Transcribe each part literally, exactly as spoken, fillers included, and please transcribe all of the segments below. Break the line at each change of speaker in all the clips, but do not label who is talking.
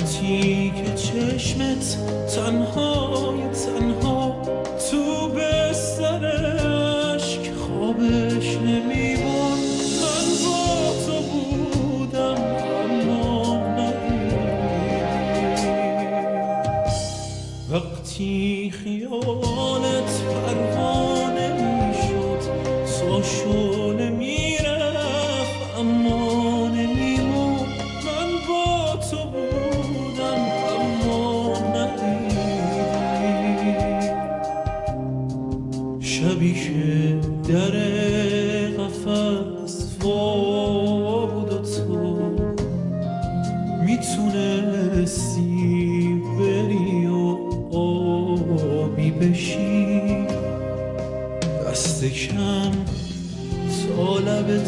وقتی که چشمت تنهای تنها تو بسترش که خوابش نمیبون من با تو بودم اما ندیدی وقتی خیالت پروانه میشد ساشو نمیرفت اما نمیمون من با تو بودم اما ندیدی شبی که در قفس وا بود و تو میتونستی بری و آبی بشی دست کم تا لب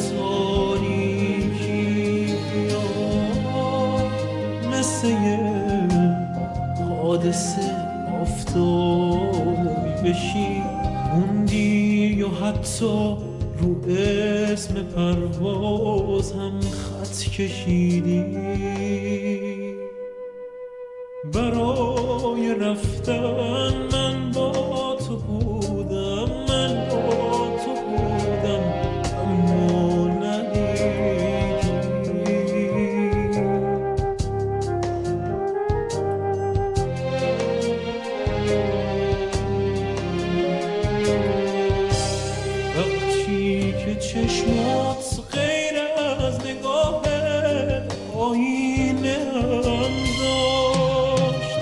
تاریکی بیاد مثل یه حادثه آفتابی بشی موندی و حتی رو اسم پرواز هم خط کشیدی برای رفتن من با تو بودم من با تو بودم اما ندیدی وقتی که چشمات غیر از نگاه آینه هم داشت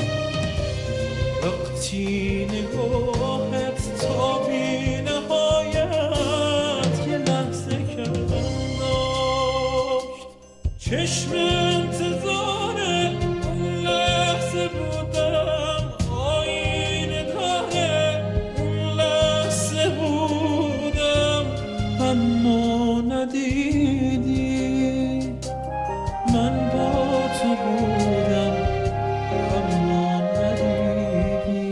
وقتی نگاهت تا بی نهایت یه لحظه کم داشت چشم انتظار اون لحظه بودم آینه داره اون لحظه بودم اما ندیدی من با تو بودم اما ندیدی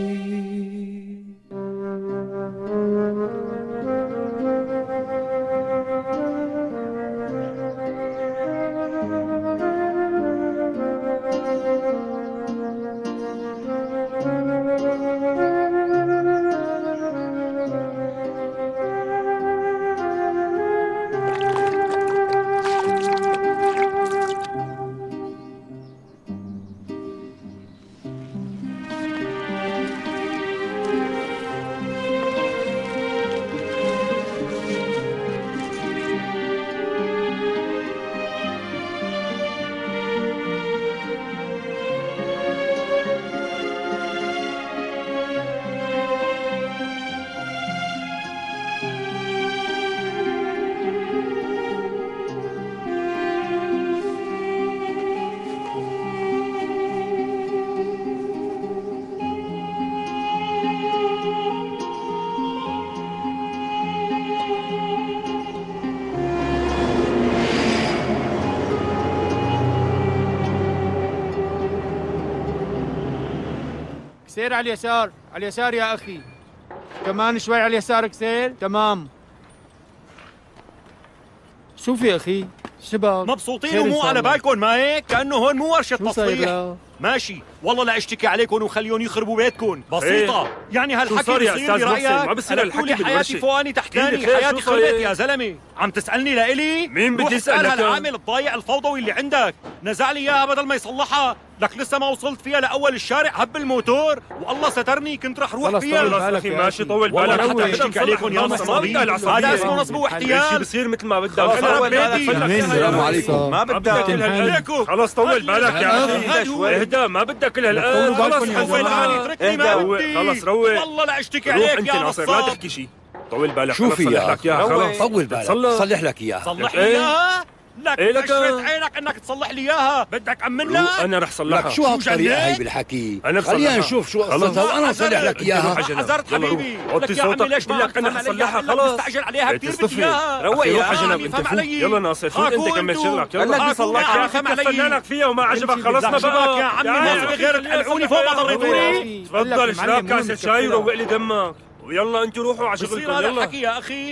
سير على اليسار على اليسار يا أخي كمان شوي على يسارك سير تمام شوف يا أخي شباب
مبسوطين ومو على بالكم ما هيك كأنه هون مو ورشة تصليح ماشي والله لا اشتكي عليكم وخليهم يخربوا بيتكم بسيطة ايه؟ يعني هالحكي بيصير برأيك ما بصير الحكي حياتي فوقاني تحتاني حياتي خربت يا زلمة عم تسألني لإلي مين بدي اسأل هالعامل الضايع الفوضوي اللي عندك نزع لي اياها بدل ما يصلحها لك لسه ما وصلت فيها لأول الشارع هب الموتور والله سترني كنت رح روح فيها
خلص بالك ماشي طول بالك
والله حتى اشتكي عليكم يا نصابين هذا اسمه نصب واحتيال
شيء بصير مثل ما بدك
خرب بيتي
السلام عليكم ما بدك خلص طول بالك يا اخي اهدى ما بدك كل هالقد
خلص حول حالي اتركني ما بدي
خلص روق
والله لا اشتكي عليك يا
ناصر ما تحكي شيء طول بالك
شوفي يا
لك اياها خلص
طول بالك صلح لك اياها
صلح لي اياها لك إيه بشرة عينك انك تصلح لي اياها بدك امن لك
انا رح صلحها
شو هالطريقه هي بالحكي
انا
خلينا نشوف شو قصتها انا صلح لك اياها
حذرت حبيبي
وطي صوتك بقول لك انا رح صلحها خلاص
مستعجل عليها كثير بدي اياها
روق يا جنب انت فوق يلا ناصر فوق انت كمل شغلك يلا بدي صلحك يا اخي كفلنا لك فيها وما عجبك خلصنا بقى
يا عمي ما في غير تقلعوني فوق ما ضريتوني
تفضل اشرب كاسه شاي وروق لي دمك ويلا انتوا روحوا على شغلكم يلا
هذا الحكي يا اخي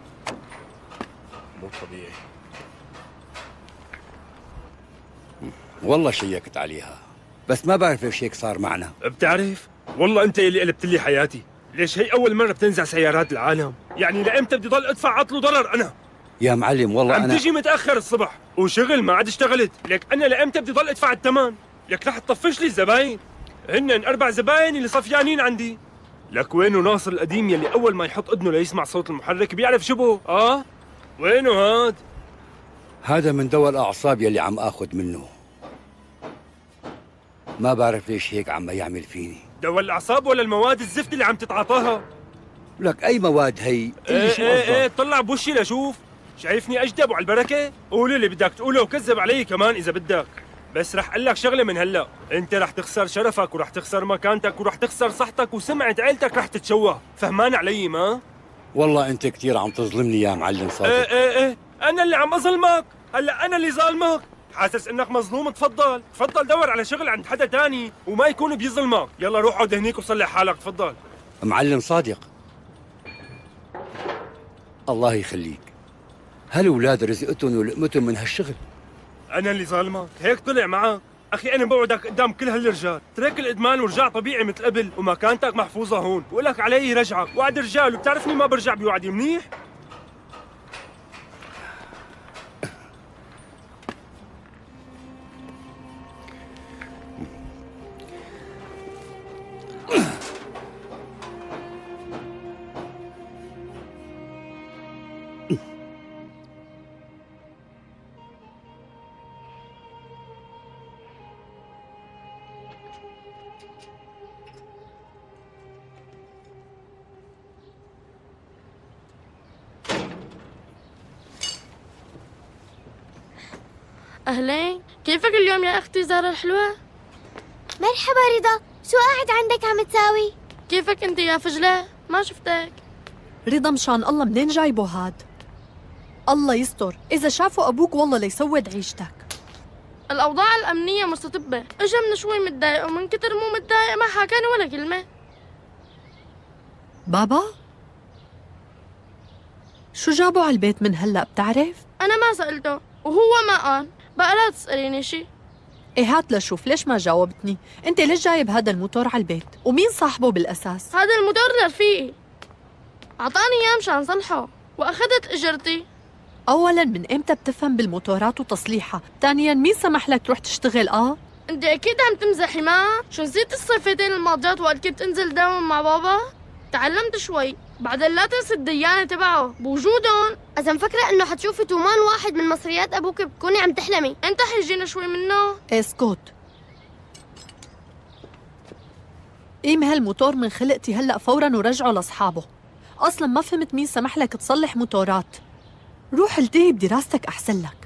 مو طبيعي
والله شيكت عليها، بس ما بعرف ليش هيك صار معنا.
بتعرف؟ والله أنت اللي قلبت لي حياتي. ليش هي أول مرة بتنزع سيارات العالم؟ يعني لإمتى بدي ضل أدفع عطل وضرر أنا؟
يا معلم والله
عم
أنا
تيجي متأخر الصبح وشغل ما عاد اشتغلت، لك أنا لإمتى بدي ضل أدفع الثمن؟ لك رح تطفش لي الزباين، هن أربع زباين اللي صفيانين عندي. لك وينه ناصر القديم يلي أول ما يحط إذنه ليسمع صوت المحرك بيعرف شبهه؟ آه؟ وينه هاد؟
هذا من دواء الأعصاب يلي عم آخذ منه. ما بعرف ليش هيك عم يعمل فيني.
دواء الأعصاب ولا المواد الزفت اللي عم تتعاطاها؟
لك أي مواد هي؟
ايه ايه ايه طلع بوشي لشوف، شايفني أجدب وعلى البركة؟ قول اللي بدك تقوله وكذب علي كمان إذا بدك، بس رح أقول لك شغلة من هلا، أنت رح تخسر شرفك ورح تخسر مكانتك ورح تخسر صحتك وسمعة عيلتك رح تتشوه، فهمان علي ما؟
والله أنت كثير عم تظلمني يا معلم صادق.
ايه ايه ايه أنا اللي عم أظلمك، هلا أنا اللي ظالمك، حاسس إنك مظلوم؟ تفضل، تفضل دور على شغل عند حدا تاني وما يكون بيظلمك، يلا روح اقعد هنيك وصلح حالك، تفضل.
معلم صادق الله يخليك، هالأولاد رزقتهم ولقمتهم من هالشغل.
أنا اللي ظالمك، هيك طلع معك؟ أخي أنا بوعدك قدام كل هالرجال، ترك الإدمان ورجع طبيعي مثل قبل، ومكانتك محفوظة هون، وقلك علي رجعك، وعد رجال وبتعرفني ما برجع بوعدي منيح؟
أهلين، كيفك اليوم يا أختي زارة الحلوة؟
مرحبا رضا، شو قاعد عندك عم تساوي؟
كيفك أنت يا فجلة؟ ما شفتك.
رضا مشان الله منين جايبه هاد؟ الله يستر، إذا شافوا أبوك والله ليسود عيشتك.
الأوضاع الأمنية مستتبة، إجا من شوي متضايق ومن كتر مو متضايق ما حكاني ولا كلمة.
بابا؟ شو جابوا على البيت من هلأ بتعرف؟
أنا ما سألته وهو ما قال، بقى لا تسأليني شي.
إيه هات لشوف ليش ما جاوبتني؟ أنت ليش جايب هذا الموتور على البيت؟ ومين صاحبه بالأساس؟
هذا الموتور لرفيقي، عطاني إياه مشان صلحه وأخذت إجرتي.
أولاً من إمتى بتفهم بالموتورات وتصليحها؟ ثانياً مين سمح لك تروح تشتغل آه؟
أنت أكيد عم تمزحي ما؟ شو نسيت الصيفتين الماضيات وقت كنت أنزل داوم مع بابا؟ تعلمت شوي، بعدين لا تنسي الديانة تبعه بوجودهم.
إذا مفكرة إنه حتشوفي تومان واحد من مصريات أبوك بتكوني عم تحلمي.
أنت حيجينا شوي منه.
اسكت. قيم هالموتور من خلقتي هلأ فوراً ورجعه لأصحابه. أصلاً ما فهمت مين سمح لك تصلح موتورات. روح التهي بدراستك أحسن لك.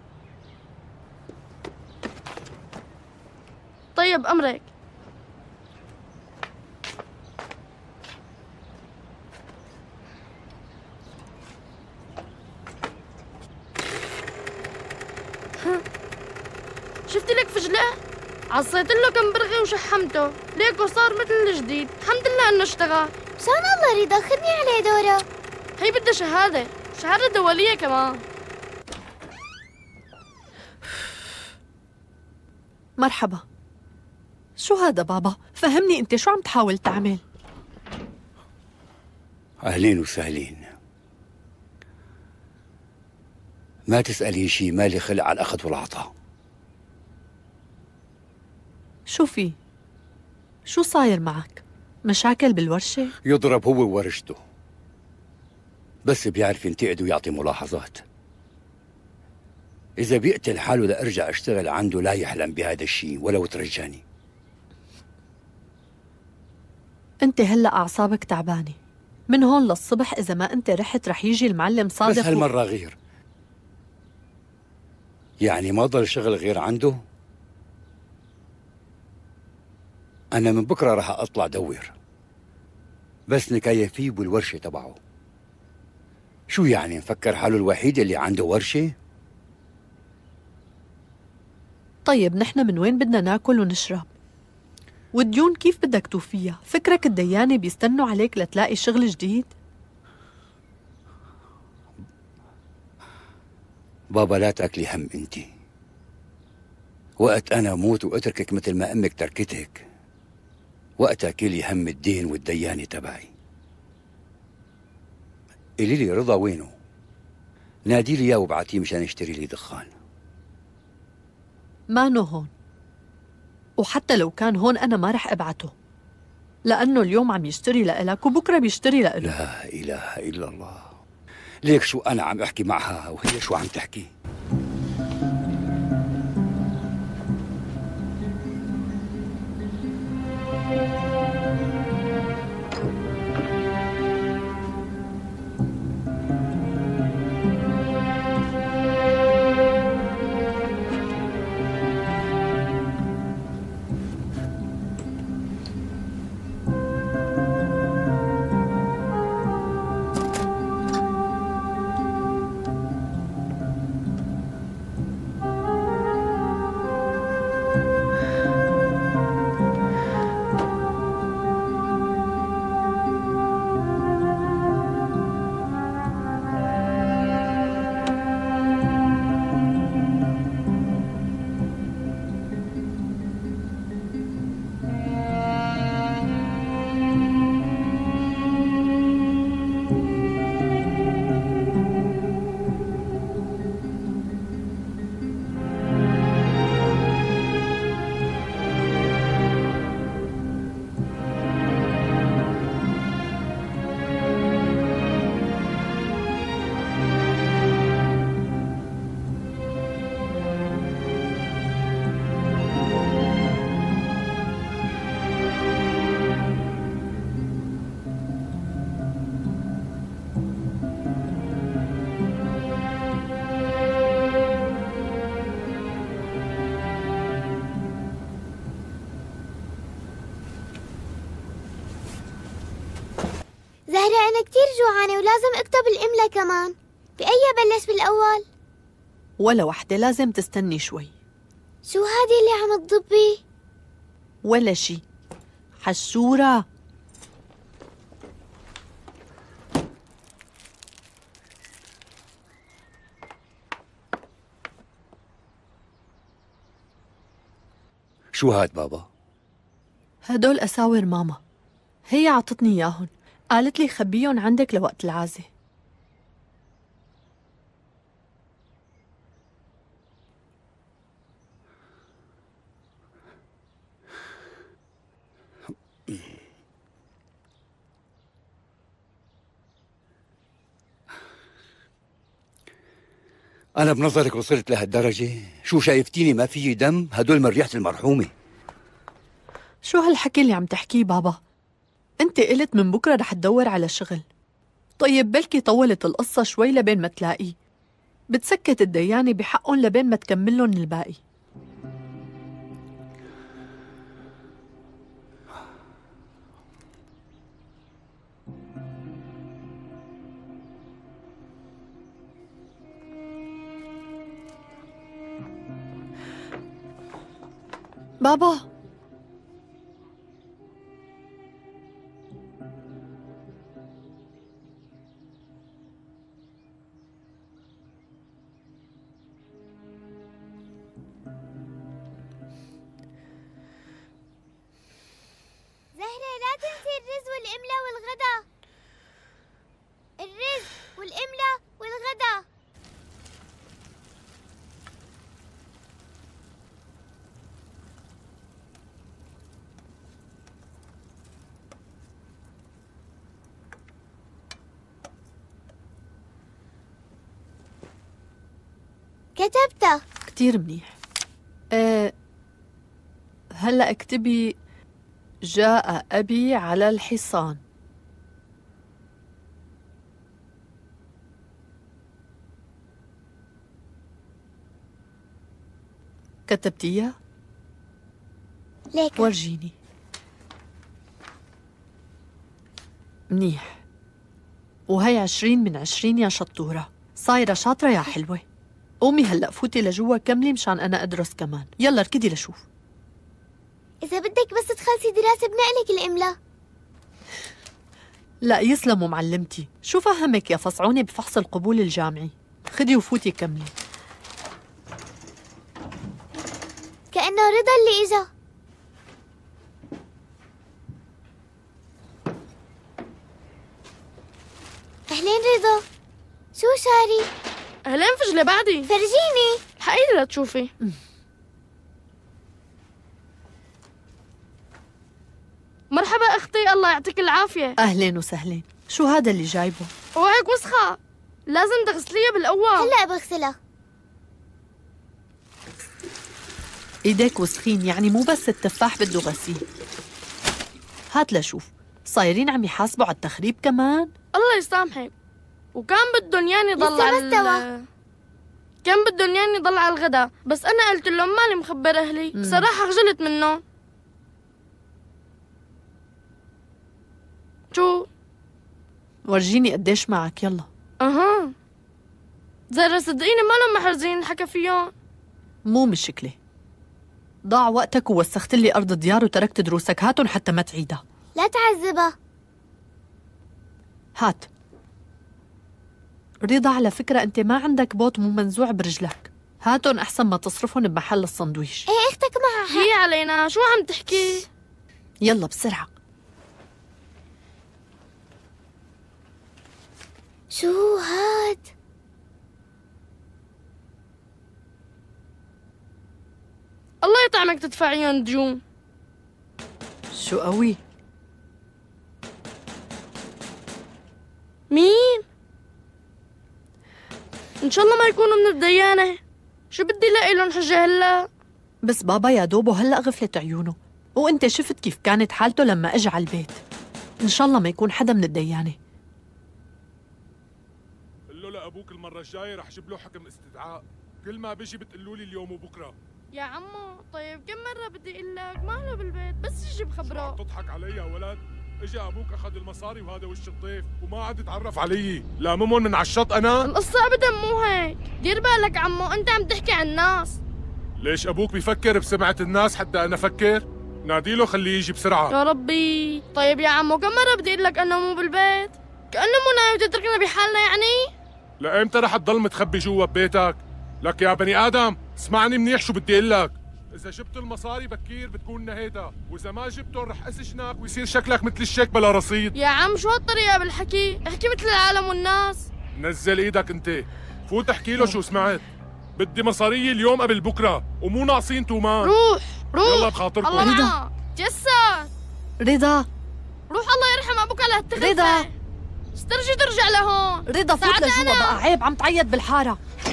طيب أمرك. شفتي لك فجلة؟ عصيت له كم برغي وشحمته، ليكو صار مثل الجديد، الحمد لله انه اشتغل.
مشان الله رضا خدني عليه دورة.
هي بدها شهادة، شهادة دولية كمان.
مرحبا. شو هذا بابا؟ فهمني انت شو عم تحاول تعمل؟
أهلين وسهلين. ما تسألي شي، مالي خلق على الأخذ والعطاء.
شو في؟ شو صاير معك؟ مشاكل بالورشة؟
يضرب هو وورشته، بس بيعرف ينتقد ويعطي ملاحظات. إذا بيقتل حاله لأرجع أشتغل عنده لا يحلم بهذا الشيء ولو ترجاني.
أنت هلأ أعصابك تعبانة، من هون للصبح إذا ما أنت رحت رح يجي المعلم صادق.
بس هالمرة غير، يعني ما ضل شغل غير عنده. أنا من بكرة رح أطلع دور، بس نكاية فيه بالورشة تبعه. شو يعني مفكر حاله الوحيد اللي عنده ورشة؟
طيب نحن من وين بدنا ناكل ونشرب؟ والديون كيف بدك توفيها؟ فكرك الديانة بيستنوا عليك لتلاقي شغل جديد؟
بابا لا تاكلي هم انتي، وقت أنا موت وأتركك مثل ما أمك تركتك، وقتها كلي هم الدين والديانة تبعي. قولي لي رضا وينه؟ نادي لي اياه وابعتيه مشان يشتري لي دخان.
مانو هون، وحتى لو كان هون أنا ما رح أبعته، لأنه اليوم عم يشتري لإلك وبكرة بيشتري لإله.
لا إله إلا الله، ليك شو أنا عم أحكي معها وهي شو عم تحكي؟
زهرة أنا كتير جوعانة ولازم أكتب الإملا كمان، بأي بلش بالأول؟
ولا وحدة، لازم تستني شوي.
شو هادي اللي عم تضبي؟
ولا شي حشورة.
شو هاد بابا؟
هدول أساور ماما، هي عطتني إياهن، قالت لي خبيهم عندك لوقت العازة.
أنا بنظرك وصلت لهالدرجة؟ شو شايفتيني ما فيي دم؟ هدول من ريحة المرحومة.
شو هالحكي اللي عم تحكيه بابا؟ انت قلت من بكرة رح تدور على شغل. طيب بلكي طولت القصة شوي لبين ما تلاقيه، بتسكت الديانة بحقهم لبين ما تكملن الباقي. بابا
زهرة لا تنسي الرز والإملا والغدا. الرز والإملا والغدا. كتبته
كتير منيح. أه هلأ اكتبي جاء أبي على الحصان. كتبتيها؟
ليك
ورجيني. منيح، وهي عشرين من عشرين يا شطورة، صايرة شاطرة يا حلوة. قومي هلأ فوتي لجوا كملي مشان أنا أدرس كمان. يلا ركدي لشوف.
إذا بدك بس تخلصي دراسة بنقلك الإملا.
لا يسلموا معلمتي، شو فهمك يا فصعوني بفحص القبول الجامعي؟ خدي وفوتي كملي.
إنه رضا اللي إجا. أهلين رضا، شو شاري؟
أهلين فجلة بعدي.
فرجيني.
حقيقي لتشوفي. مرحبا أختي، الله يعطيك العافية.
أهلين وسهلين. شو هذا اللي جايبه؟
وهيك وسخة، لازم تغسليها بالأول.
هلأ بغسلها.
ايديك وسخين، يعني مو بس التفاح بده غسيل. هات لشوف، صايرين عم يحاسبوا على التخريب كمان؟
الله يسامحك. وكان بدهم ياني ضل على ال... كان بدهم ياني ضل على الغدا، بس أنا قلت لهم مالي مخبر أهلي.
مم.
بصراحة خجلت منهم. شو؟
ورجيني قديش معك يلا.
أها زهرة صدقيني ما لهم محرزين الحكى فيهم.
مو مشكلة، ضاع وقتك ووسخت لي أرض ديار وتركت دروسك، هاتن حتى ما تعيدها.
لا تعذبها.
هات. رضا على فكرة أنت ما عندك بوت مو منزوع برجلك، هاتن أحسن ما تصرفهم بمحل الصندويش.
ايه اختك معها.
هي علينا شو عم تحكي؟
يلا بسرعة.
شو هاد؟
الله يطعمك تدفعيهم ديون.
شو قوي؟
مين؟ إن شاء الله ما يكونوا من الديانة. شو بدي لاقي لهم حجة هلا؟
بس بابا يا دوبه هلأ غفلت عيونه، وانت شفت كيف كانت حالته لما اجى على البيت. إن شاء الله ما يكون حدا من الديانة.
قل له لأبوك المرة الجاية رح جيب له حكم استدعاء، كل ما بيجي بتقولوا لي اليوم وبكره.
يا عمو طيب كم مرة بدي اقول لك ما له بالبيت، بس يجي بخبره.
عم تضحك علي يا ولد؟ اجى ابوك اخذ المصاري وهذا وش الضيف وما عاد يتعرف علي، لاممهم من على الشط انا؟
القصة ابدا مو هيك، دير بالك عمو انت عم تحكي عن الناس.
ليش ابوك بيفكر بسمعة الناس حتى انا افكر؟ ناديله خليه يجي بسرعة.
يا ربي طيب يا عمو كم مرة بدي اقول لك انه مو بالبيت؟ كأنه مو ناوي تتركنا بحالنا يعني؟
لأمتى رح تضل متخبي جوا ببيتك؟ لك يا بني آدم اسمعني منيح شو بدي اقول لك، إذا جبت المصاري بكير بتكون نهيتها، وإذا ما جبتهم رح أسجنك ويصير شكلك مثل الشيك بلا رصيد.
يا عم شو هالطريقة بالحكي؟ احكي مثل العالم والناس.
نزل إيدك أنت، فوت احكي له شو سمعت. بدي مصارية اليوم قبل بكرة ومو ناقصين تومان.
روح روح
يلا بخاطركم.
الله معك. جسر
رضا
روح الله يرحم أبوك على هالتخفة.
رضا
استرجي ترجع لهون.
رضا فوت لجوا بقى، عيب عم تعيط بالحارة.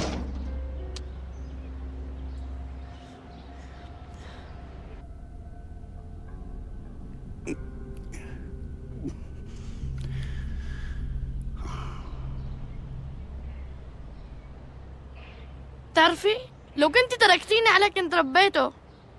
بتعرفي لو كنت تركتيني عليه كنت ربيته.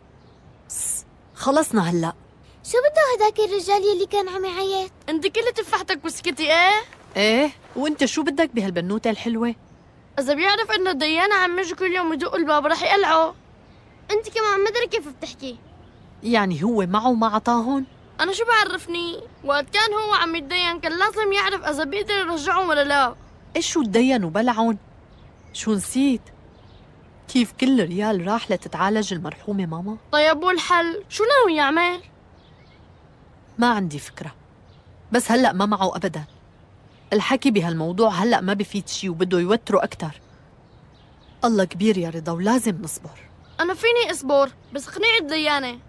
خلصنا هلا.
شو بده هداك الرجال يلي كان عم يعيط؟
انت كل تفاحتك وسكتي ايه؟
ايه وانت شو بدك بهالبنوتة الحلوة؟
اذا بيعرف انه ديانا عم يجي كل يوم يدق الباب رح يقلعه.
انت كمان ما ادري كيف بتحكي.
يعني هو معه ما عطاهن؟
انا شو بعرفني؟ وقت كان هو عم يتدين كان لازم يعرف اذا بيقدر يرجعهم ولا لا.
ايش شو تدين وبلعون؟ شو نسيت؟ كيف كل ريال راح لتتعالج المرحومة ماما؟
طيب والحل شو ناوي يعمل؟
ما عندي فكرة، بس هلأ ما معه أبدا. الحكي بهالموضوع هلأ ما بفيد شي وبده يوتره أكتر. الله كبير يا رضا ولازم نصبر.
أنا فيني أصبر بس اقنعي الديانة.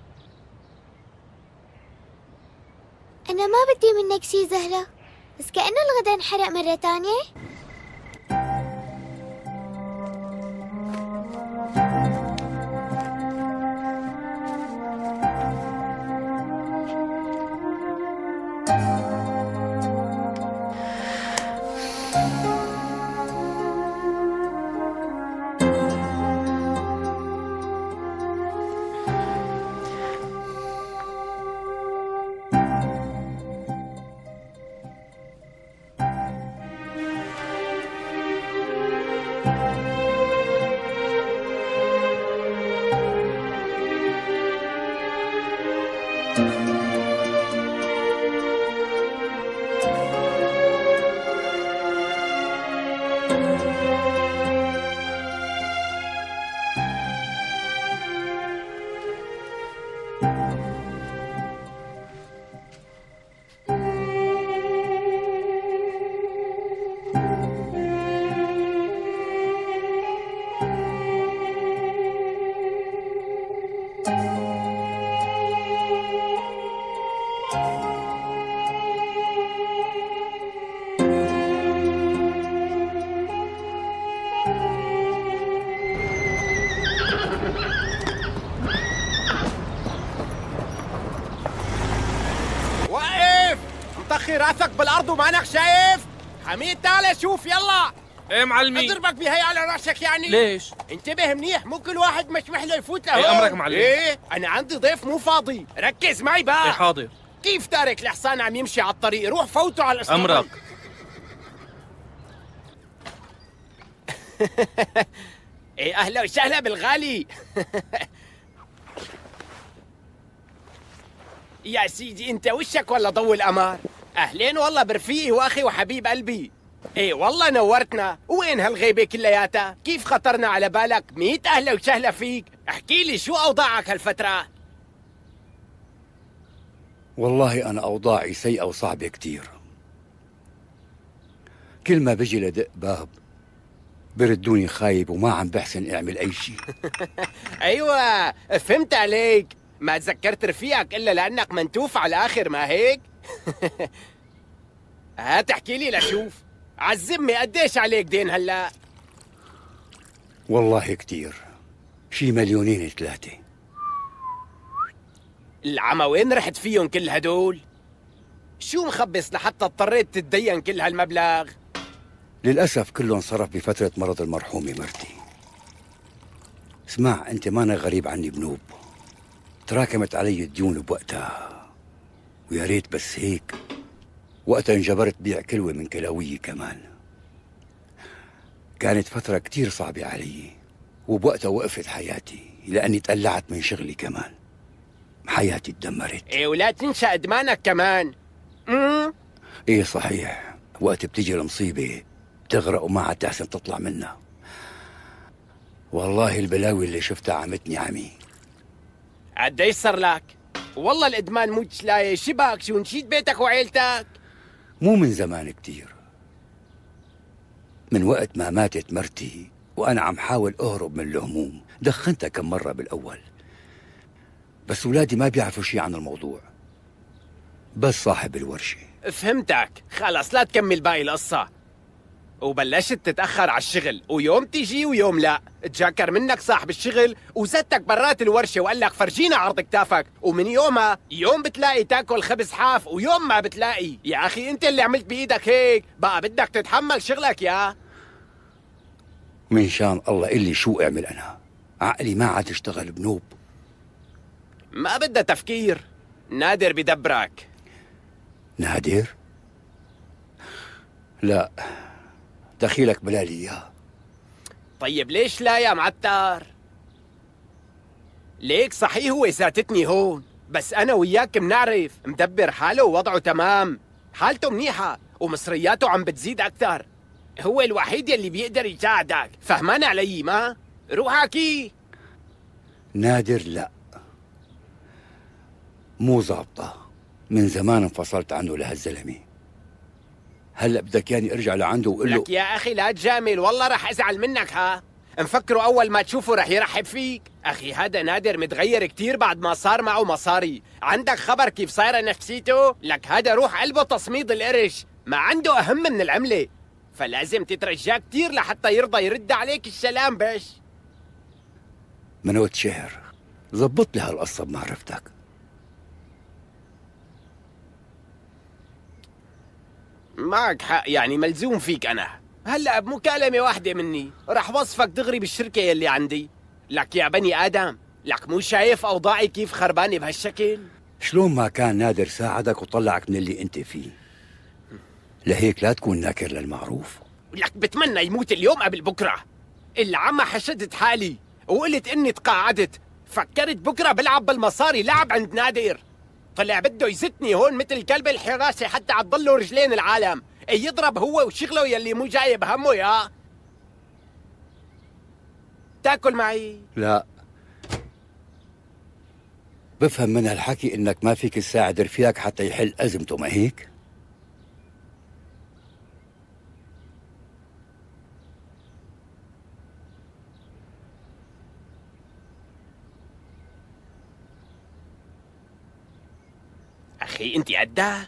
أنا ما بدي منك شي زهرة، بس كأنه الغدا انحرق مرة تانية.
مطخي راسك بالارض ومانك شايف؟ حميد تعال شوف يلا.
ايه معلمي؟
اضربك بهي على راسك يعني؟
ليش؟
انتبه منيح، مو كل واحد مسمح له يفوت له.
ايه امرك معلم؟
ايه انا عندي ضيف مو فاضي، ركز معي بقى.
ايه حاضر.
كيف تارك الحصان عم يمشي على الطريق؟ روح فوته على الاسطول.
امرك.
ايه اهلا وسهلا بالغالي. يا سيدي انت وشك ولا ضو القمر؟ اهلين والله برفيقي واخي وحبيب قلبي. ايه والله نورتنا. وين هالغيبه كلياتها؟ كيف خطرنا على بالك؟ ميت اهلا وسهلا فيك. احكي لي شو اوضاعك هالفتره؟
والله انا اوضاعي سيئه وصعبه كتير. كل ما بجي لدق باب بردوني خايب وما عم بحسن اعمل اي شيء.
ايوه فهمت عليك. ما تذكرت رفيقك الا لانك منتوف على الاخر، ما هيك؟ هات احكي لي لشوف. عالذمة قديش عليك دين هلا؟
والله كتير، شي مليونين ثلاثة.
العمى وين رحت فيهم كل هدول؟ شو مخبص لحتى اضطريت تتدين كل هالمبلغ؟
للأسف كله انصرف بفترة مرض المرحومة مرتي. اسمع انت مانا غريب عني بنوب، تراكمت علي الديون بوقتها، ويا ريت بس هيك وقتها انجبرت بيع كلوة من كلاوية كمان. كانت فترة كتير صعبة علي، وبوقتها وقفت حياتي لأني تقلعت من شغلي كمان. حياتي تدمرت.
ايه ولا تنسى ادمانك كمان. امم
ايه صحيح، وقت بتيجي المصيبة بتغرق وما عاد تحسن تطلع منها. والله البلاوي اللي شفتها عمتني عمي.
قديش صار لك؟ والله الادمان مو تشلاية. شبك شو نسيت بيتك وعيلتك؟
مو من زمان كتير، من وقت ما ماتت مرتي وأنا عم حاول أهرب من الهموم. دخنتها كم مرة بالأول، بس ولادي ما بيعرفوا شي عن الموضوع، بس صاحب الورشة.
فهمتك، خلص لا تكمل باقي القصة. وبلشت تتأخر على الشغل، ويوم تيجي ويوم لا. تجاكر منك صاحب الشغل وزتك برات الورشة وقال لك فرجينا عرض كتافك، ومن يومها يوم بتلاقي تاكل خبز حاف ويوم ما بتلاقي. يا أخي أنت اللي عملت بإيدك هيك، بقى بدك تتحمل شغلك يا.
من شان الله اللي شو أعمل أنا؟ عقلي ما عاد يشتغل بنوب.
ما بدها تفكير، نادر بدبرك.
نادر؟ لا، دخيلك بلالي إياه.
طيب ليش لا يا معتر؟ ليك صحيح هو ساتتني هون، بس أنا وياك منعرف مدبر حاله ووضعه تمام، حالته منيحة ومصرياته عم بتزيد أكثر. هو الوحيد يلي بيقدر يساعدك، فهمان علي ما؟ روح حكي.
نادر لا، مو ظابطة، من زمان انفصلت عنه لهالزلمة. هلا بدك ياني ارجع لعنده واقول له
لك يا اخي لا تجامل، والله رح ازعل منك. ها مفكره اول ما تشوفه رح يرحب فيك؟ اخي هذا نادر متغير كتير بعد ما صار معه مصاري. عندك خبر كيف صايره نفسيته؟ لك هذا روح قلبه تصميد القرش، ما عنده اهم من العمله، فلازم تترجاه كتير لحتى يرضى يرد عليك السلام. بس
منوت شهر زبط لي هالقصه بمعرفتك.
معك حق، يعني ملزوم فيك أنا. هلأ بمكالمة واحدة مني رح وصفك دغري بالشركة يلي عندي. لك يا بني آدم، لك مو شايف أوضاعي كيف خربانة بهالشكل؟
شلون ما كان نادر ساعدك وطلعك من اللي انت فيه، لهيك لا تكون ناكر للمعروف.
لك بتمنى يموت اليوم قبل بكرة. العمى حشدت حالي وقلت إني تقاعدت، فكرت بكرة بلعب بالمصاري لعب عند نادر. طلع بده يزتني هون مثل كلب الحراسة حتى عتضلوا رجلين العالم. يضرب هو وشغله يلي مو جايب همه. يا تاكل معي؟
لا، بفهم من هالحكي انك ما فيك تساعد رفيقك حتى يحل ازمته، ما هيك؟
أخي أنت قدها؟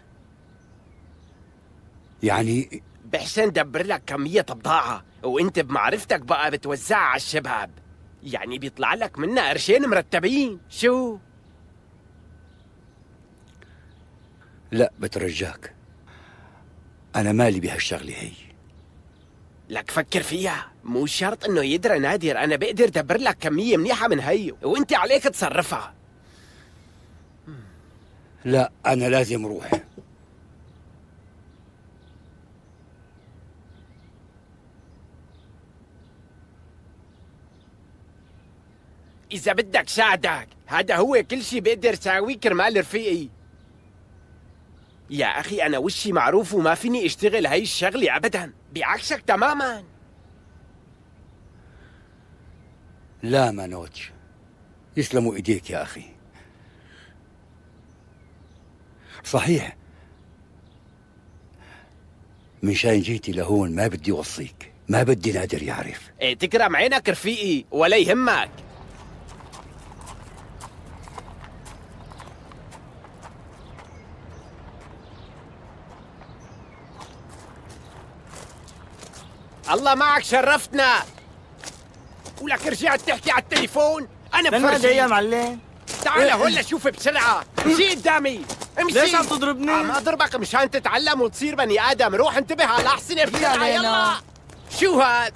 يعني
بحسن ندبر لك كمية بضاعة وأنت بمعرفتك بقى بتوزعها على الشباب، يعني بيطلع لك منها قرشين مرتبين. شو؟
لا بترجاك، أنا مالي بهالشغلة هي.
لك فكر فيها، مو شرط انه يدرى نادر، انا بقدر دبر لك كمية منيحة من هي وانت عليك تصرفها.
لا أنا لازم روح.
إذا بدك ساعدك، هذا هو كل شي بقدر ساويه كرمال رفيقي. يا أخي أنا وشي معروف وما فيني أشتغل هاي الشغلة أبداً، بعكسك تماماً.
لا مانوتش، يسلموا إيديك يا أخي. صحيح من شان جيتي لهون ما بدي وصيك، ما بدي نادر يعرف.
إيه تكرم عينك رفيقي ولا يهمك. الله معك، شرفتنا. ولك رجعت تحكي على التليفون؟ انا بفرجيك
يا معلم.
تعال هون شوف بسرعه، امشي قدامي امشي.
ليش عم تضربني؟
عم اضربك مشان تتعلم وتصير بني ادم. روح انتبه على الاحسنه بسرعه يلا. شو هاد؟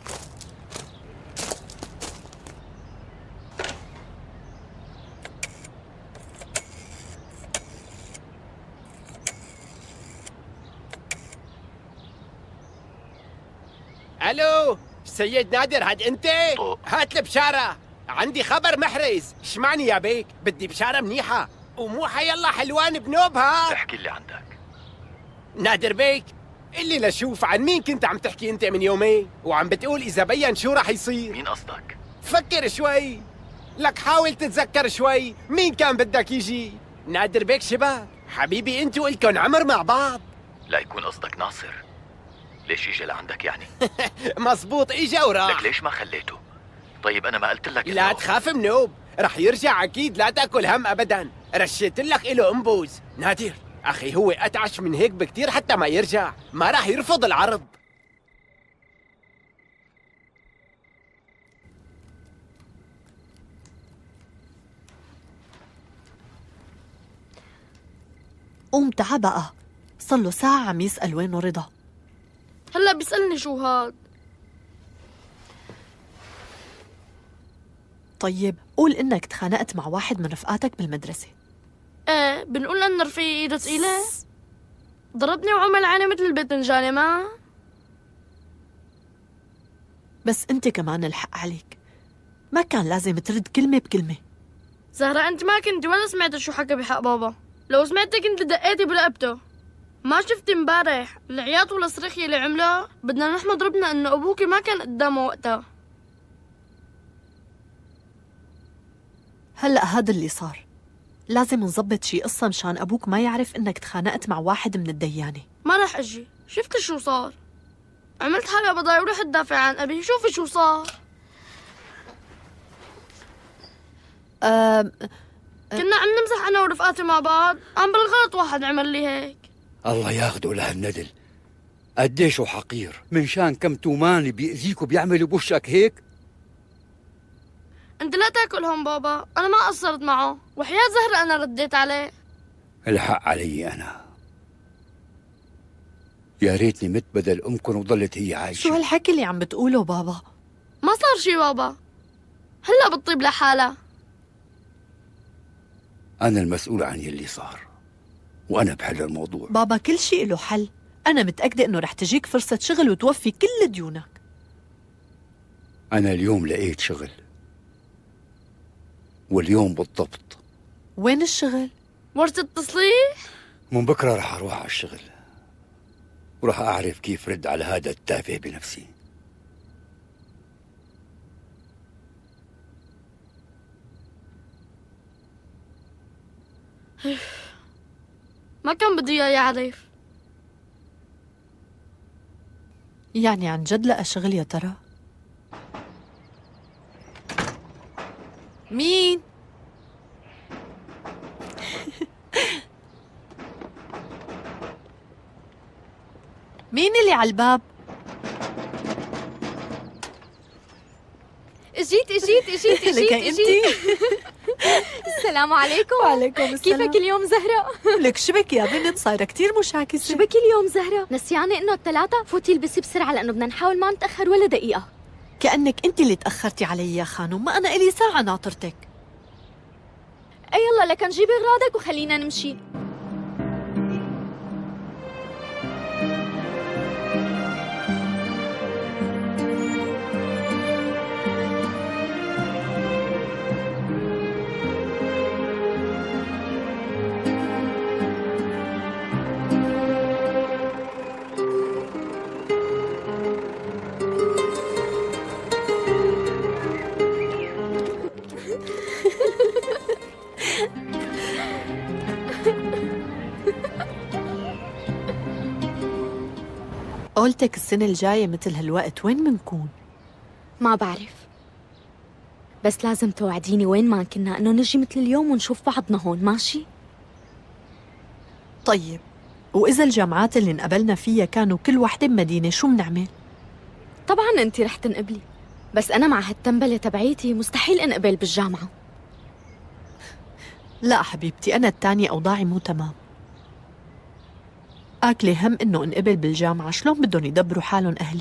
الو سيد نادر، هاد انت؟ هات البشاره، عندي خبر محرز. اشمعني يا بيك، بدي بشاره منيحه ومو حيلا حلوان بنوبها.
احكي اللي عندك.
نادر بيك، اللي لشوف عن مين كنت عم تحكي انت من يومين وعم بتقول اذا بين شو رح يصير؟
مين قصدك؟
فكر شوي، لك حاول تتذكر شوي مين كان بدك يجي. نادر بيك شبه حبيبي، انتوا الكن عمر مع بعض.
لا يكون قصدك ناصر. ليش اجى لعندك يعني؟
مزبوط اجا وراح.
لك ليش ما خليته؟ طيب انا ما قلت لك؟
لا تخاف منوب، رح يرجع اكيد، لا تاكل هم ابدا. رشيت لك له انبوز. نادر اخي هو اتعش من هيك بكتير حتى ما يرجع، ما راح يرفض العرض.
قوم تعا بقى، صار له ساعة عم يسأل وينه رضا.
هلا بيسألني شو هاد.
طيب قول انك تخانقت مع واحد من رفقاتك بالمدرسة.
ايه بنقول ان رفيقي ايده ثقيلة؟ ضربني وعمل عيني مثل الباذنجانة. ما
بس انت كمان الحق عليك، ما كان لازم ترد كلمة بكلمة.
زهرة انت ما كنت ولا سمعت شو حكى بحق بابا. لو سمعتك كنت دقيتي برقبته. ما شفتي امبارح العياط والصريخ اللي عمله؟ بدنا نحمد ربنا انه ابوكي ما كان قدامه وقتها.
هلأ هذا اللي صار، لازم نظبط شي قصة مشان ابوك ما يعرف انك تخانقت مع واحد من الديانة.
ما رح اجي، شفت شو صار؟ عملت حالي بضايع ورحت دافع عن ابي. شوفي شو صار.
أم...
كنا عم نمزح انا ورفقاتي مع بعض، عم بالغلط واحد عمل لي هيك.
الله ياخده لهالندل، قديش حقير، من شان كم تومان بيأذيك وبيعمل بوشك هيك.
انت لا تاكل هم بابا، انا ما قصرت معه، وحياة زهرة انا رديت عليه.
الحق علي انا، يا ريتني مت بدل امكم وضلت هي عايشه.
شو هالحكي اللي عم بتقوله بابا؟
ما صار شي بابا، هلا بتطيب لحالها.
انا المسؤول عن يلي صار وانا بحل الموضوع.
بابا كل شيء له حل، انا متأكدة انه رح تجيك فرصة شغل وتوفي كل ديونك.
انا اليوم لقيت شغل، واليوم بالضبط.
وين الشغل؟
ورشة التصليح؟
من بكره رح اروح على الشغل ورح اعرف كيف رد على هذا التافه بنفسي.
ما كان بده اياه يعرف.
يعني عن جد لقى شغل يا ترى؟ مين؟ مين اللي على الباب؟
اجيت اجيت اجيت اجيت اجيت السلام عليكم.
وعليكم السلام.
كيفك اليوم زهرة؟
لك شبك يا بنت، صايرة كتير مشاكسة.
شبك اليوم زهرة؟ نسيانة انه الثلاثة؟ فوتي البسي بسرعة لانه بدنا نحاول ما نتأخر ولا دقيقة.
كأنك انت اللي تأخرتي علي يا خانم، ما انا الي ساعة ناطرتك.
اي يلا لكن جيبي اغراضك وخلينا نمشي.
قولتك السنة الجاية مثل هالوقت وين منكون؟
ما بعرف، بس لازم توعديني وين ما كنا انه نجي مثل اليوم ونشوف بعضنا هون، ماشي؟
طيب، وإذا الجامعات اللي انقبلنا فيها كانوا كل وحدة بمدينة شو منعمل؟
طبعا انت رح تنقبلي، بس انا مع هالتنبلة تبعيتي مستحيل انقبل بالجامعة.
لا حبيبتي، أنا التانية أوضاعي مو تمام. آكلي هم إنه انقبل بالجامعة، شلون بدهم يدبروا حالهم أهلي؟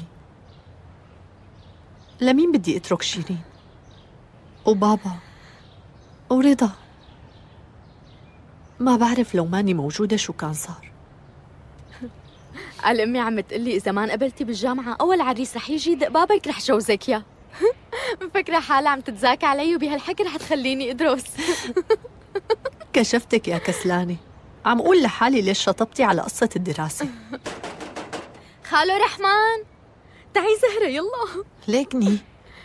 لمين بدي أترك شيرين؟ وبابا ورضا، ما بعرف لو ماني موجودة شو كان صار.
قال امي عم تقلي اذا ما انقبلتي بالجامعة اول عريس رح يجي يدق بابك رح جوزك ياه. مفكرة حالها عم تتزاكى علي وبهالحكي رح تخليني ادرس.
كشفتك يا كسلانة، عم قول لحالي ليش شطبتي على قصة الدراسة.
خالو رحمن تعي زهرة يلا.
ليكني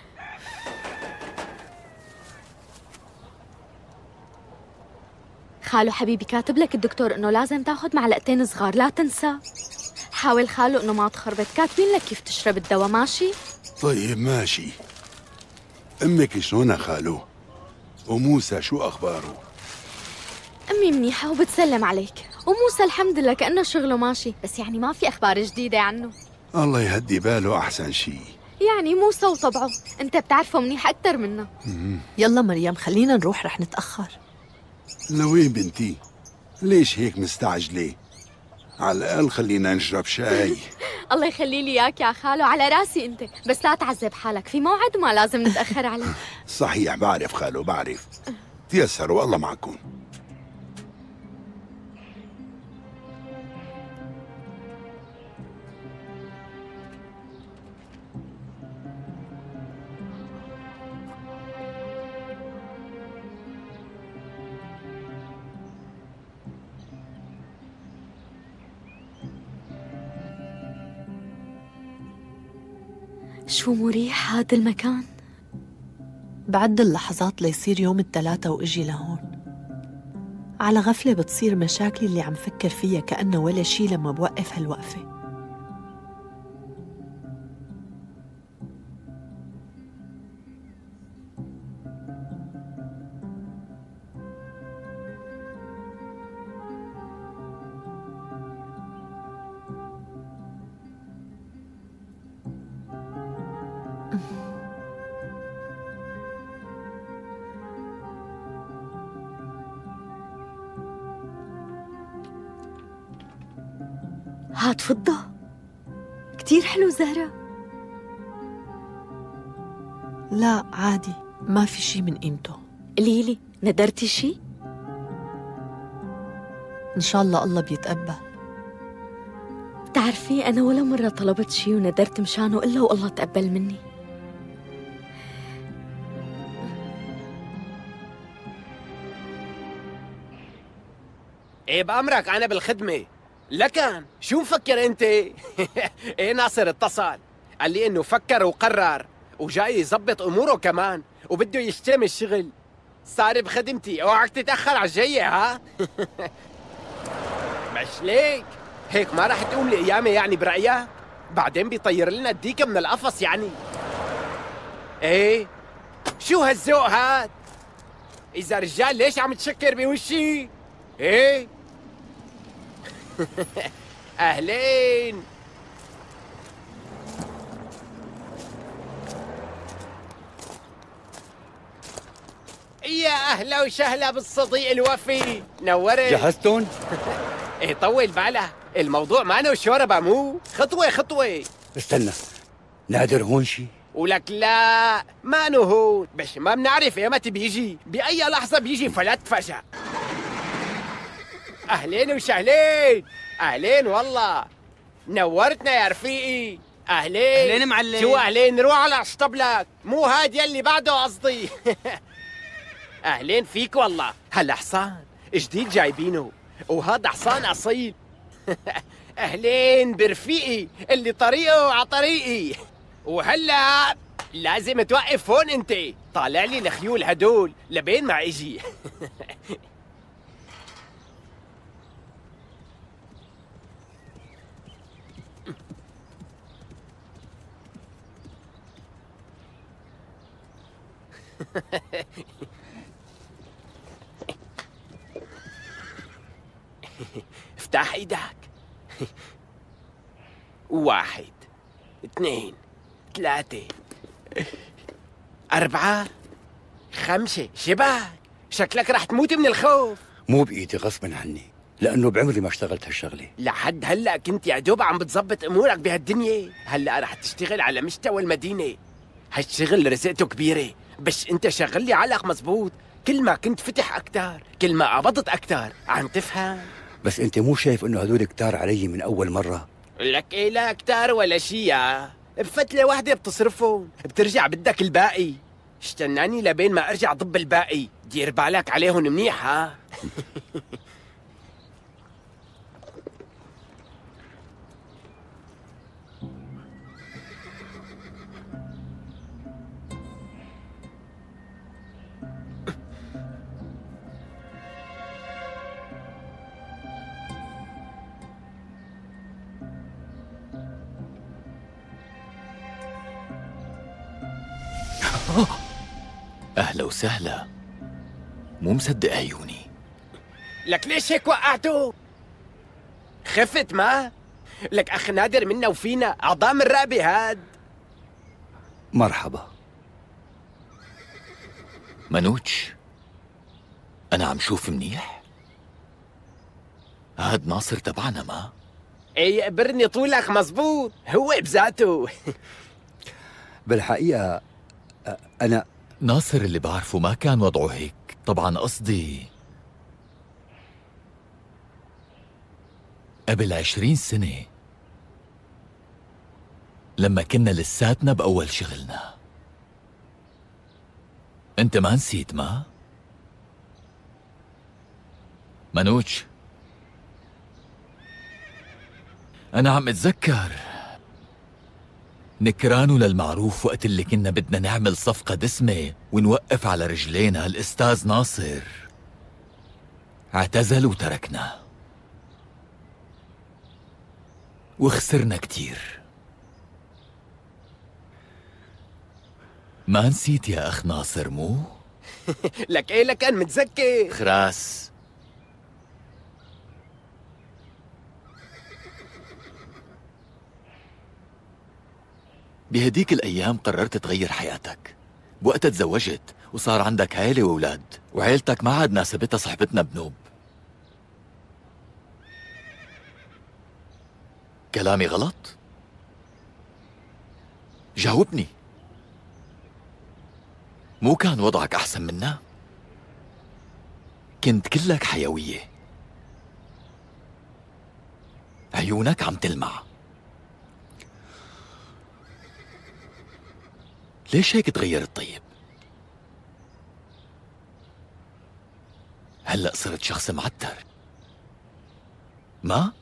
خالو حبيبي كاتب لك الدكتور انه لازم تاخذ معلقتين صغار، لا تنسى. حاول خالو انه ما تخربط، كاتبين لك كيف تشرب الدواء، ماشي؟
طيب ماشي. امك شلونها خالو؟ وموسى شو اخباره؟
امي منيحة وبتسلم عليك، وموسى الحمد لله كأنه شغله ماشي، بس يعني ما في اخبار جديدة عنه.
الله يهدي باله احسن شيء.
يعني موسى وطبعه، انت بتعرفه منيح اكثر منه.
يلا مريم خلينا نروح رح نتأخر.
لوين بنتي؟ ليش هيك مستعجلة؟ على الأقل خلينا نشرب شاي.
الله يخلي لي اياك يا خالو، على راسي انت، بس لا تعذب حالك، في موعد وما لازم نتأخر عليه.
صحيح بعرف خالو بعرف. تيسروا الله معكم.
شو مريح هذا المكان.
بعد اللحظات ليصير يوم الثلاثة وإجي لهون. على غفلة بتصير مشاكلي اللي عم فكر فيها كأنه ولا شي لما بوقف هالوقفة.
هاد فضة كتير حلو زهرة.
لا عادي، ما في شي من قيمته.
قليلي ندرتي شي؟
إن شاء الله الله بيتقبل.
بتعرفي أنا ولا مرة طلبت شي وندرت مشانه إلا والله تقبل مني.
ايه بأمرك، أنا بالخدمة. لكن شو مفكر أنت؟ إيه ناصر اتصل قال لي إنه فكر وقرر وجاي يظبط أموره كمان وبده يستلم الشغل. صار بخدمتي، اوعك تتأخر على الجاية ها؟ مش ليك هيك ما راح تقوم لقيامة يعني برأيك؟ بعدين بيطير لنا الديكة من القفص يعني. ايه شو هالذوق هاد؟ إذا رجال ليش عم تشكر بوشي؟ ايه أهلين، يا أهلا وسهلا بالصديق الوفي، نورت.
جهزتون؟
ايه طول بالك، الموضوع معنا وشوربة مو خطوة خطوة.
استنى، نادر هون شي؟
ولك لا ما هون، بس ما بنعرف ايمتى بيجي، بأي لحظة بيجي فلت فجأة. أهلين وسهلين. أهلين والله، نورتنا يا رفيقي. أهلين.
أهلين معلم.
شو أهلين؟ روح على اسطبلك، مو هاد يلي بعده قصدي. أهلين فيك والله. هلا حصان جديد جايبينه، وهذا حصان أصيل. أهلين برفيقي اللي طريقه على طريقي. وهلا لازم توقف هون انت، طالع لي الخيول هدول لبين ما اجي. افتح ايدك. واحد اثنين ثلاثة أربعة خمسة. شباك شكلك رح تموت من الخوف.
مو بإيدي، غصبا عني، لأنه بعمري ما اشتغلت هالشغلة.
لحد هلأ كنت يا دوب عم بتظبط أمورك بهالدنيا، هلأ رح تشتغل على مستوى المدينة. هالشغل رزقته كبيرة، بس أنت شغل لي علق مزبوط. كل ما كنت فتح أكتر كل ما قبضت أكتر، عم تفهم؟
بس أنت مو شايف إنه هدول كتار علي من أول مرة؟
لك إيه لا كتار ولا شي يا بفتلة واحدة بتصرفهم، بترجع بدك الباقي. استناني لبين ما ارجع ضب الباقي، دير بالك عليهم منيح ها.
أهلا وسهلا. مو مصدق عيوني.
لك ليش هيك وقعته؟ خفت ما؟ لك أخ نادر منا وفينا، أعضاء الرقبة هاد.
مرحبا.
منوتش، أنا عم شوف منيح؟ هاد ناصر تبعنا ما؟
ايه قبرني طولك مزبوط، هو بذاته.
بالحقيقة أنا
ناصر اللي بعرفه ما كان وضعه هيك، طبعا قصدي قبل عشرين سنة لما كنا لساتنا بأول شغلنا. أنت ما نسيت ما؟ منوتش، أنا عم أتذكر نكرانه للمعروف وقت اللي كنا بدنا نعمل صفقة دسمة ونوقف على رجلينا الأستاذ ناصر. اعتزل وتركنا وخسرنا كتير. ما نسيت يا أخ ناصر مو؟
لك إيه لك كان متذكر.
خراس، بهديك الأيام قررت تغير حياتك، بوقتها تزوجت وصار عندك عيلة وأولاد، وعيلتك ما عاد ناسبتها صحبتنا بنوب. كلامي غلط؟ جاوبني، مو كان وضعك أحسن منا؟ كنت كلك حيوية، عيونك عم تلمع. ليش هيك تغيرت طيب؟ هلأ صرت شخص معتر ما؟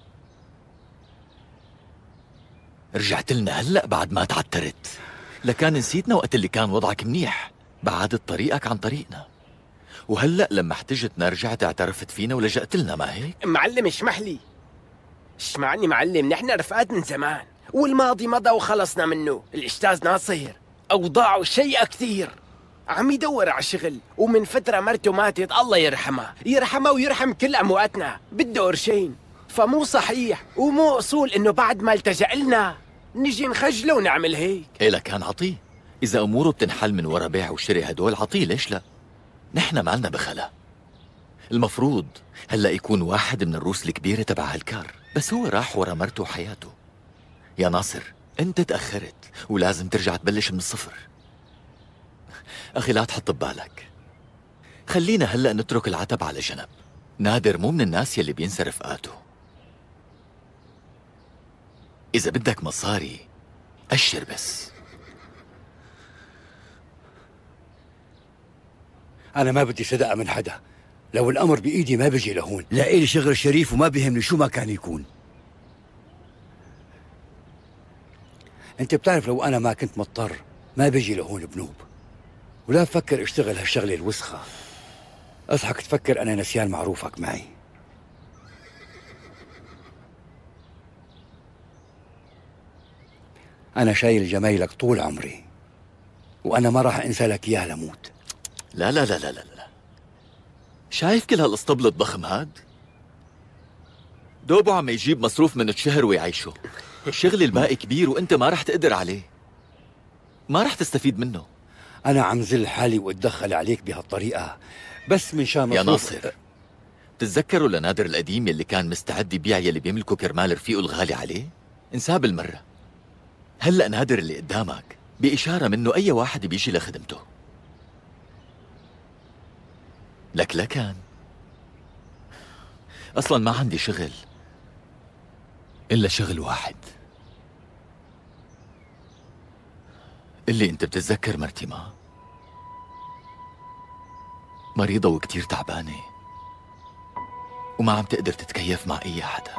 رجعت لنا هلأ بعد ما تعترت، لكان نسيتنا وقت اللي كان وضعك منيح، بعدت طريقك عن طريقنا، وهلأ لما احتجتنا رجعت اعترفت فينا ولجأت لنا ما هيك؟
معلم اسمح لي، اسمعني معلم، نحن رفقات من زمان والماضي مضى وخلصنا منه. الأستاذ ناصر أوضاعه سيئة كثير، عم يدور على شغل، ومن فترة مرته ماتت، الله يرحمها يرحمها ويرحم كل أمواتنا، بده قرشين، فمو صحيح ومو أصول إنه بعد ما التجأ لنا نجي نخجله ونعمل هيك.
إيه لك كان عطيه، إذا أموره بتنحل من ورا بيع وشري هدول عطيه، ليش لا؟ نحن مالنا بخلا. المفروض هلأ يكون واحد من الروس الكبيرة تبع هالكار، بس هو راح ورا مرته وحياته. يا ناصر انت تأخرت ولازم ترجع تبلش من الصفر. أخي لا تحط ببالك، خلينا هلأ نترك العتب على جنب. نادر مو من الناس يلي بينسى رفقاته. إذا بدك مصاري أشر بس.
أنا ما بدي صدقة من حدا. لو الأمر بإيدي ما بيجي لهون، لا إلي شغل شريف وما بيهمني شو ما كان يكون. أنت بتعرف لو أنا ما كنت مضطر ما بيجي لهون بنوب. ولا تفكر اشتغل هالشغلة الوسخة، اصحك تفكر أنا نسيان معروفك معي. أنا شايل جمايلك طول عمري، وأنا ما راح أنسى لك إياها لموت.
لا لا لا لا لا شايف كل هالاسطبل الضخم هاد؟ دوبه عم يجيب مصروف من الشهر ويعيشه. الشغل الباقي كبير وانت ما رح تقدر عليه، ما رح تستفيد منه.
أنا عم زل حالي واتدخل عليك بهالطريقة بس من شان
يا ناصر، بتتذكروا لنادر القديم يلي كان مستعد يبيع يلي بيملكه كرمال رفيقه الغالي عليه؟ انساه بالمرة. هلأ نادر اللي قدامك بإشارة منه أي واحد بيجي لخدمته. لك لكان أصلاً ما عندي شغل إلا شغل واحد. اللي أنت بتتذكر مرتي ما مريضة وكتير تعبانة وما عم تقدر تتكيف مع أي حدا،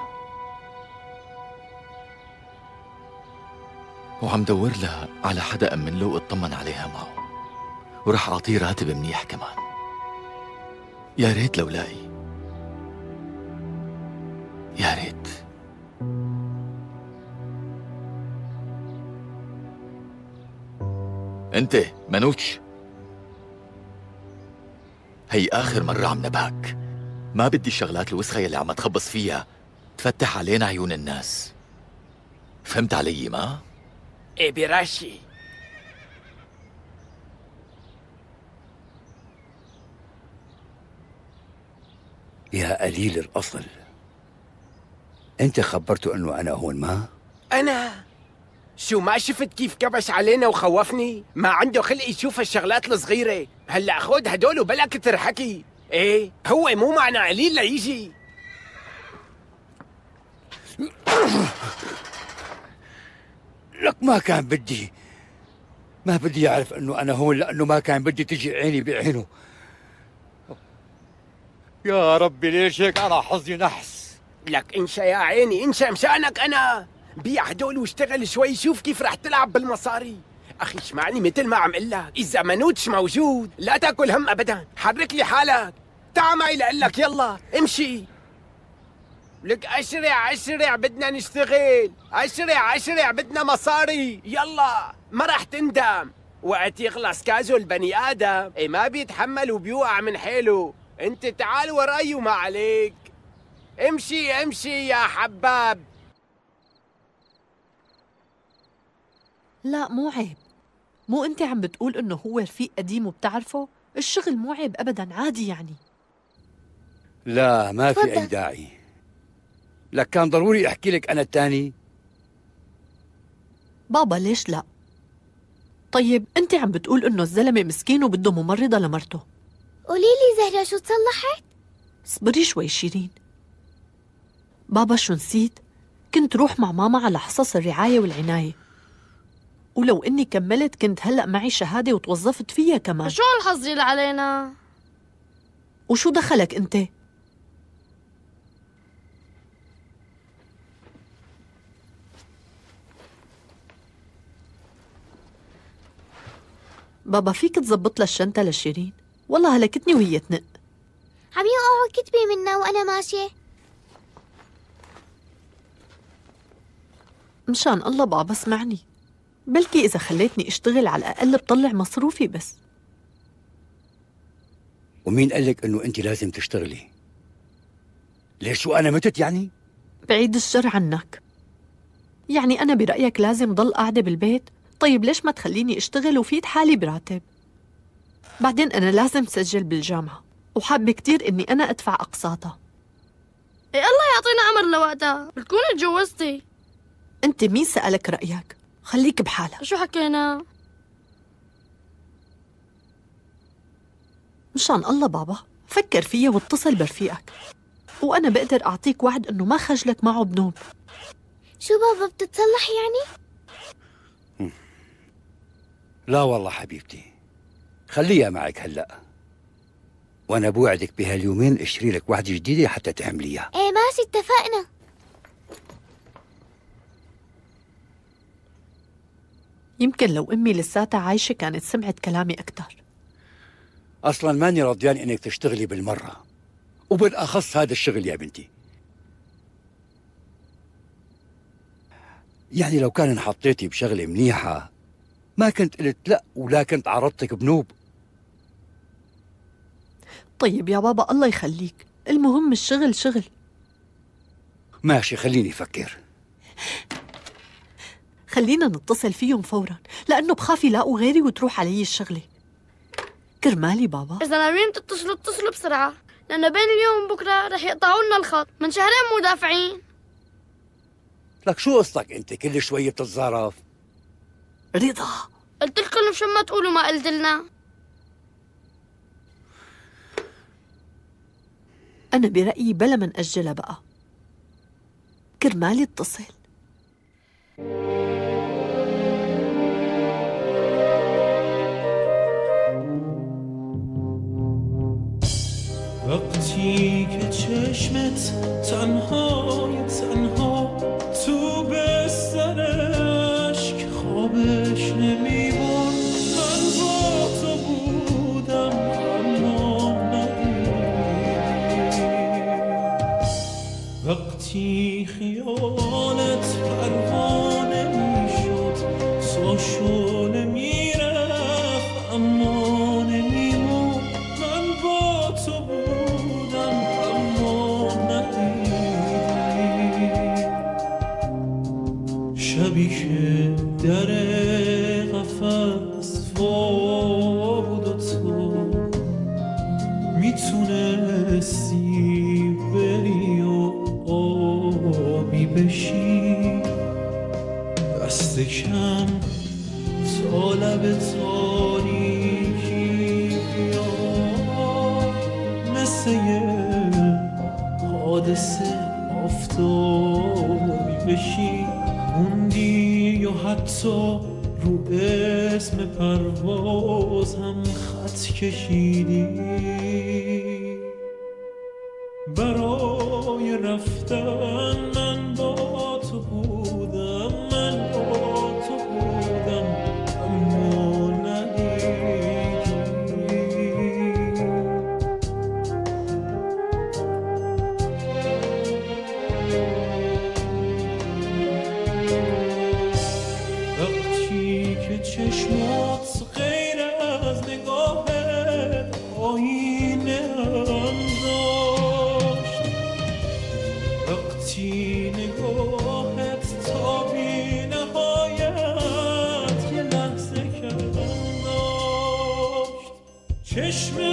وعم دور لها على حدا أمن له واطمن عليها معه، ورح أعطيه راتب منيح كمان. يا ريت لو لاقي، يا ريت. انت منوتش، هي آخر مرة عم نبهك. ما بدي الشغلات الوسخة يلي عم تخبص فيها تفتح علينا عيون الناس. فهمت علي ما؟
ايه براشي.
يا قليل الأصل، أنت خبرته أنه أنا هون ما؟
أنا؟ شو ما شفت كيف كبش علينا وخوفني؟ ما عنده خلق يشوف الشغلات الصغيرة. هلا خود هدول وبلا كتر حكي. ايه هو مو معنا قليل ليجي.
لك ما كان بدي ما بدي يعرف أنه أنا هون، لأنه ما كان بدي تجي عيني بعينه. يا ربي ليش هيك أنا حظي نحس.
لك انشا يا عيني انشا مشانك. أنا بيع هدول واشتغل شوي، شوف كيف رح تلعب بالمصاري. أخي اسمعني مثل ما عم قلك، إذا منوتش موجود لا تاكل هم أبدا. حرك لي حالك، تعا معي لقلك يلا امشي. لك أسرع أسرع بدنا نشتغل، أسرع أسرع بدنا مصاري. يلا ما رح تندم. وقت يخلص كازو البني آدم إيه ما بيتحمل وبيوقع من حيله. انت تعال وراي وما عليك. امشي امشي يا حباب.
لا مو عيب. مو انت عم بتقول انه هو رفيق قديم وبتعرفه؟ الشغل مو عيب ابدا، عادي يعني.
لا ما في اي داعي. لك كان ضروري احكي لك انا الثاني؟
بابا ليش لا؟ طيب انت عم بتقول انه الزلمه مسكين وبده ممرضه لمرته.
قولي لي زهرة شو تصلحت؟
اصبري شوي شيرين. بابا شو نسيت؟ كنت روح مع ماما على حصص الرعاية والعناية، ولو اني كملت كنت هلأ معي شهادة وتوظفت فيها كمان.
شو هالحظ اللي علينا؟
وشو دخلك انت؟ بابا فيك تزبط لها الشنطة لشيرين؟ والله هلكتني وهي تنق.
عم يوقعوا كتبي منا وأنا ماشية.
مشان الله بابا اسمعني، بلكي إذا خليتني أشتغل على الأقل بطلع مصروفي بس.
ومين قال لك إنه أنت لازم تشتغلي؟ ليش شو أنا متت يعني؟
بعيد الشر عنك. يعني أنا برأيك لازم ضل قاعدة بالبيت؟ طيب ليش ما تخليني أشتغل وفيد حالي براتب؟ بعدين أنا لازم سجل بالجامعة، وحابة كتير إني أنا أدفع أقساطها.
إيه الله يعطينا عمر لوقتها بتكون اتجوزتي.
أنت مين سألك رأيك؟ خليك بحالك.
شو حكينا؟
مشان الله بابا فكر فيها واتصل برفيقك، وأنا بقدر أعطيك وعد إنه ما خجلك معه بنوب.
شو بابا بتتصلح يعني؟
لا والله حبيبتي، خليها معك هلأ، وأنا بوعدك بهاليومين اشتري لك واحدة جديدة حتى تعمليها.
ايه ماشي اتفقنا.
يمكن لو أمي لساتها عايشة كانت سمعت كلامي أكتر.
أصلاً ماني رضيان إنك تشتغلي بالمرة، وبالأخص هذا الشغل يا بنتي. يعني لو كان انحطيتي بشغلة منيحة ما كنت قلت لا، ولا كنت عرضتك بنوب.
طيب يا بابا الله يخليك، المهم الشغل شغل.
ماشي خليني أفكر.
خلينا نتصل فيهم فورا، لأنه بخاف يلاقوا غيري وتروح علي الشغلة. كرمالي بابا.
إذا ناويين تتصلوا اتصلوا بسرعة، لأنه بين اليوم وبكرة رح يقطعوا لنا الخط، من شهرين مدافعين.
لك شو قصتك أنت كل شوية بتتزارف؟
رضا
قلت لكم مشان ما تقولوا ما قلت لنا.
أنا برأيي بلا ما نأجلها بقى. كرمالي اتصل.
وقتی که چشمت تنهای تنها تو بسترش که خوابش نمیبون، من با تو بودم اما ندیدی. وقتی خیالت پروانه میشد تا شعله میرفت اما نمیمون، من با تو بودم اما ندیدی. شبی که در قفس وا بود و تو میتونستی بری و آبی بشی، دست کم تا لب تاریکی بیاد، مثل یه حادثه آفتابی بشی. موندی و حتی رو اسم پرواز هم خط کشیدی. برای رفتن من با تو بودم، من با تو بودم اما ندیدی. وقتی که چشمات غیر از نگاه آینه هم داشت، وقتی نگاهت تا بی نهایت یه لحظه کردن داشت، چشم